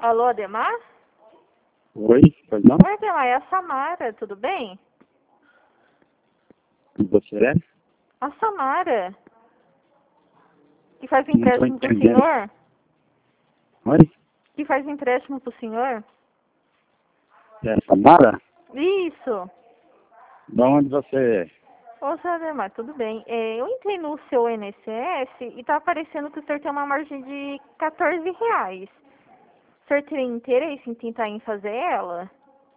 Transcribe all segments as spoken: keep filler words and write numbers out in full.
Alô, Ademar? Oi, pois não? Oi, Ademar, é a Samara, tudo bem? Você é? A Samara, que faz Não estou empréstimo pro entendendo. senhor? Oi? Que faz empréstimo pro senhor? É a Samara? Isso. De onde você é? Ô, seu Ademar, tudo bem. É, eu entrei no seu I N S S e tá aparecendo que o senhor tem uma margem de quatorze reais. O senhor tem interesse em tentar em fazer ela?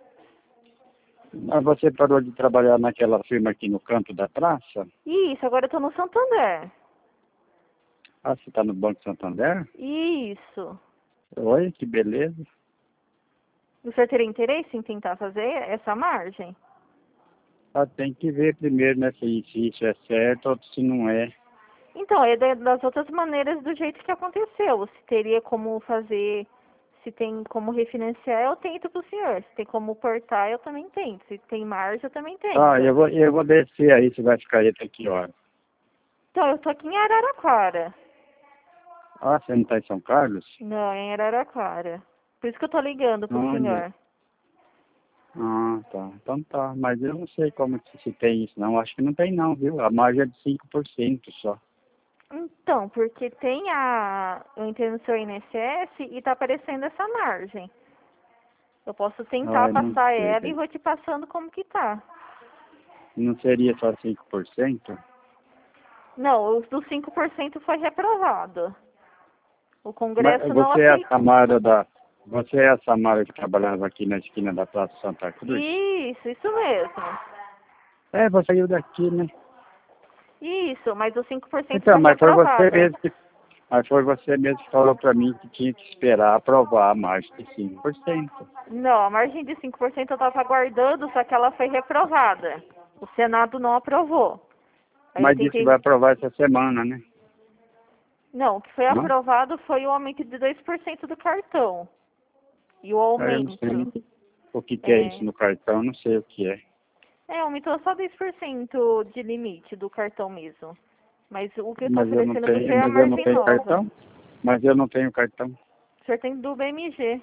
Mas você parou de trabalhar naquela firma aqui no canto da praça? Isso, agora eu tô no Santander. Ah, você está no Banco Santander? Isso. Oi, que beleza. O senhor teria interesse em tentar fazer essa margem? Ah, tem que ver primeiro, né, se, se isso é certo ou se não é. Então, é da- das outras maneiras do jeito que aconteceu. Se teria como fazer, se tem como refinanciar, eu tento pro senhor. Se tem como portar, eu também tento. Se tem margem, eu também Ah, eu tento. vou, eu vou descer aí, você vai ficar aí até que hora? Então, eu tô aqui em Araraquara. Ah, você não está em São Carlos? Não, em Araraquara. Por isso que eu tô ligando pro Olha. senhor. Ah, tá. Então tá. Mas eu não sei como que se tem isso, não. Acho que não tem não, viu? A margem é de cinco por cento só. Então, porque tem a... Eu entrei no seu I N S S e tá aparecendo essa margem. Eu posso tentar Ai, não passar ela e sei. vou te passando como que tá. Não seria só cinco por cento? Não, o do cinco por cento foi reprovado. O Mas Congresso não você é a aceitou. Samara da... Você é a Samara que trabalhava aqui na esquina da Praça Santa Cruz? Isso, isso mesmo. É, você saiu daqui, né? Isso, mas o cinco por cento Então, foi mas foi você reprovado. mesmo que... Mas foi você mesmo que falou pra mim que tinha que esperar aprovar a margem de cinco por cento. Não, a margem de cinco por cento eu estava aguardando, só que ela foi reprovada. O Senado não aprovou. Aí eu Mas disse que tentei... vai aprovar essa semana, né? Não, o que foi Não? aprovado foi o aumento de dois por cento do cartão. E o Ah, eu não sei aumento... nem o que, que é isso É, no cartão, eu não sei o que é. é, aumentou só dois por cento de limite do cartão mesmo. Mas o que eu estou Mas eu não oferecendo para você tenho, é a mas eu não margem tenho nova. cartão. Mas eu não tenho cartão. O senhor tem do B M G.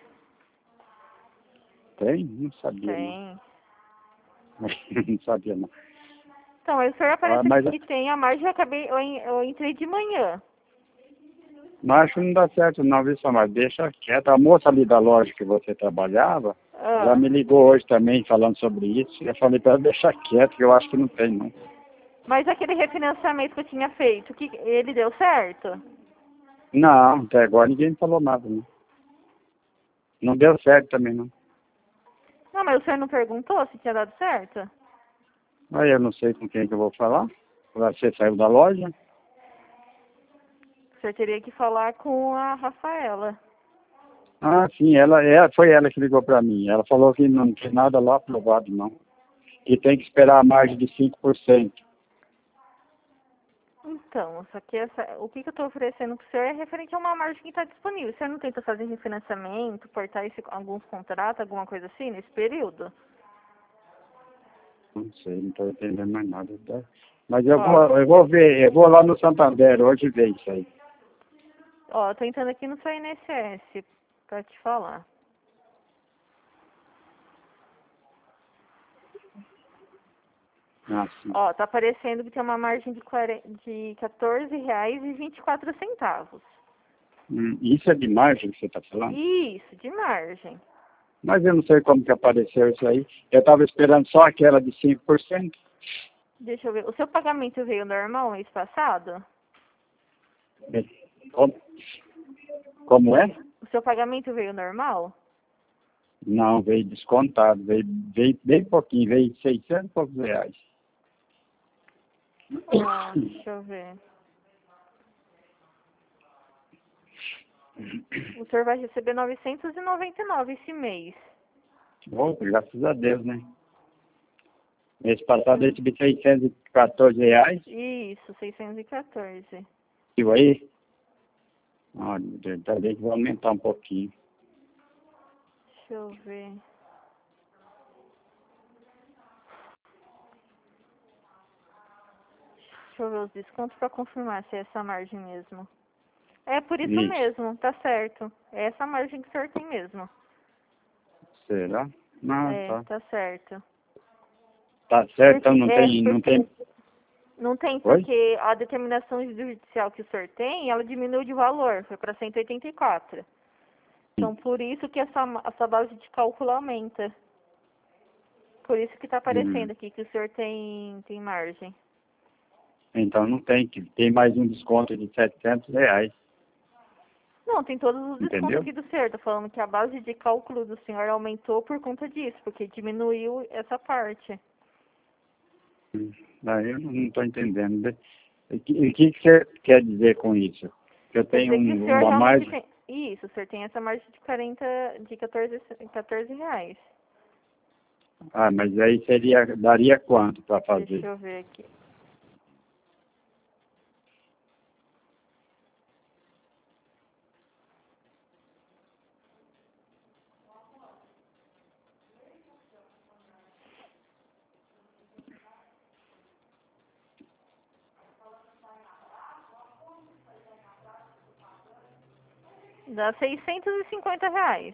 Tem? Não sabia não. Tem. Não sabia não. Então, aí o senhor Ah, aparecendo mas, que tem a margem, eu acabei, eu, en- eu entrei de manhã. mas acho que não dá certo não, viu, Samara? Deixa quieto. A moça ali da loja que você trabalhava, já Ah, me ligou hoje também falando sobre isso. Eu falei para ela deixar quieto, que eu acho que não tem não. mas aquele refinanciamento que eu tinha feito, que ele deu certo? Não, até agora ninguém me falou nada, não. Não deu certo também não. Não, mas o senhor não perguntou se tinha dado certo? Aí eu não sei com quem que eu vou falar. Você saiu da loja? O senhor teria que falar com a Rafaela. Ah, sim, ela é, foi ela que ligou para mim. Ela falou que não tem nada lá aprovado, não. Que tem que esperar a margem de cinco por cento. Então, só que essa, o que, que eu estou oferecendo para o senhor é referente a uma margem que está disponível. O senhor não tenta fazer refinanciamento, portar esse, alguns contratos, alguma coisa assim, nesse período? Não sei, não estou entendendo mais nada. Tá? Mas eu Ó, vou, eu vou ver, eu vou lá no Santander hoje ver isso aí. ó, tô entrando aqui no seu I N S S para te falar. Ah, sim. Ó, tá aparecendo que tem uma margem de, quarenta, de quatorze reais e vinte e quatro centavos. Hum, isso é de margem que você está falando? Isso, de margem. Mas eu não sei como que apareceu isso aí. Eu estava esperando só aquela de cinco por cento. Deixa eu ver. O seu pagamento veio normal mês passado? Como, como é? O seu pagamento veio normal? Não, veio descontado, veio, veio bem pouquinho, veio seiscentos e poucos reais. Ó, deixa eu ver. O senhor vai receber novecentos e noventa e nove esse mês. Oh, graças a Deus, né? Mês passado eu recebi seiscentos e quatorze reais. Isso, seiscentos e quatorze. Viu aí? Olha, talvez que vai aumentar um pouquinho. Deixa eu ver. Deixa eu ver os descontos para confirmar se é essa margem mesmo. É por isso, Isso. mesmo, tá certo. É essa margem que o senhor tem mesmo. Será? Não, É, tá. tá certo. Tá certo, então Porque, não é, tem, não porque, tem. não tem, Oi? porque a determinação judicial que o senhor tem, ela diminuiu de valor, foi para cento e oitenta e quatro. Então, por isso que essa, essa base de cálculo aumenta. Por isso que está aparecendo Hum. aqui que o senhor tem, tem margem. Então não tem, que tem mais um desconto de setecentos reais. Não, tem todos os descontos Entendeu? aqui do senhor. Tô falando que a base de cálculo do senhor aumentou por conta disso, porque diminuiu essa parte. Hum. Daí eu não estou entendendo. O que, o que que você quer dizer com isso? Que eu Quer tenho dizer que o um, senhor uma realmente margem. tem... Isso, o senhor tem essa margem de quarenta, de quatorze, quatorze reais. Ah, mas aí seria, daria quanto para fazer? Deixa eu ver aqui. Dá seiscentos e cinquenta reais.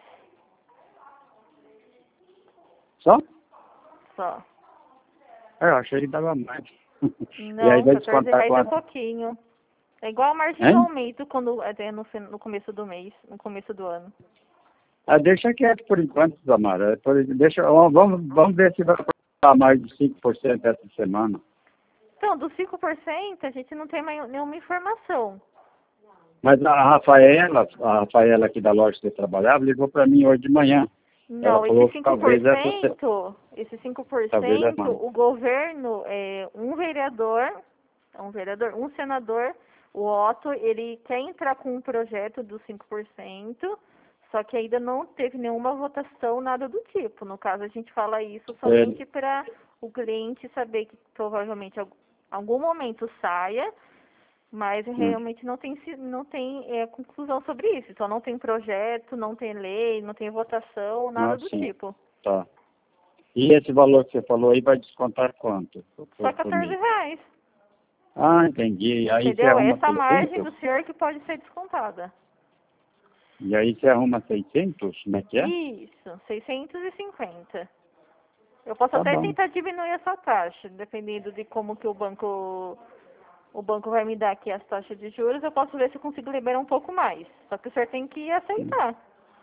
Só? Só. É, eu achei que dava mais. E aí Não, vai quatorze descontar reais é quanto? pouquinho. É igual a margem do Hein? aumento quando é no, fin- no começo do mês, no começo do ano. Ah, deixa quieto por enquanto, Samara. Por- Deixa, ó, vamos, vamos ver se vai dar mais de cinco por cento essa semana. Então, dos cinco por cento, a gente não tem mais nenhuma informação. Mas a Rafaela, a Rafaela aqui da loja que eu trabalhava, ligou para mim hoje de manhã. Ela Não, falou esse que cinco por talvez essa se- cento, esse cinco por talvez é cento, mais. o governo, é, um vereador, um vereador, um senador, o Otto, ele quer entrar com um projeto dos cinco por cento, só que ainda não teve nenhuma votação, nada do tipo. No caso, a gente fala isso somente Ele, para o cliente saber que provavelmente em algum momento saia, mas hum, realmente não tem, se- não tem é, conclusão sobre isso. Só não tem projeto, não tem lei, não tem votação, nada ah, do sim, tipo. tá. E esse valor que você falou aí vai descontar quanto por, Só por, por quatorze mês? reais. Ah, entendi. Aí você Entendeu? arruma Essa margem do seiscentos? senhor que pode ser descontada. E aí você arruma seiscentos? Como é que é? Isso, seiscentos e cinquenta. Eu posso Tá até bom. tentar diminuir essa taxa, dependendo de como que o banco o banco vai me dar aqui as taxas de juros, eu posso ver se eu consigo liberar um pouco mais. Só que o senhor tem que Hum. aceitar,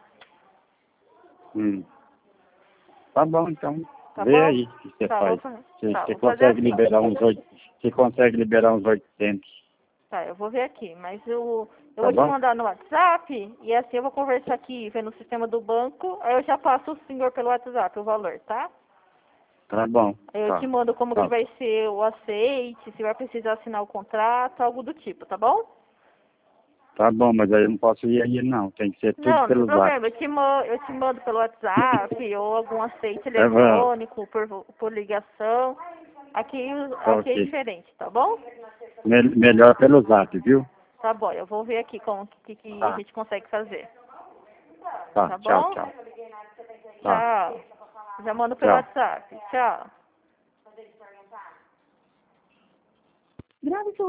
Hum. Tá bom, então. tá Vê bom? aí o que você Tá, vou, faz. fa- Se tá, você vou fazer consegue assim. liberar uns oito, você consegue liberar uns oitocentos, Tá, eu vou ver aqui, mas eu, eu tá vou te bom? mandar no WhatsApp e assim eu vou conversar aqui, ver no sistema do banco, aí eu já passo o senhor pelo WhatsApp o valor, tá? Tá bom. Aí eu te Tá. mando como que Tá. vai ser o aceite, se vai precisar assinar o contrato, algo do tipo, tá bom? Tá bom, mas aí eu não posso ir aí não. Tem que ser tudo Não, não tem pelo zap. problema, eu te, ma- eu te mando pelo WhatsApp ou algum aceite É, vai. eletrônico, por, por ligação. Aqui, Tá aqui é ok. diferente, tá bom? Me- melhor pelo zap, viu? Tá bom, eu vou ver aqui como que, que a Tá. gente consegue fazer. Tá. Tá Tchau, bom? tchau. Tá. Tchau. Já mando pelo Tchau. WhatsApp. Tchau. Grave seu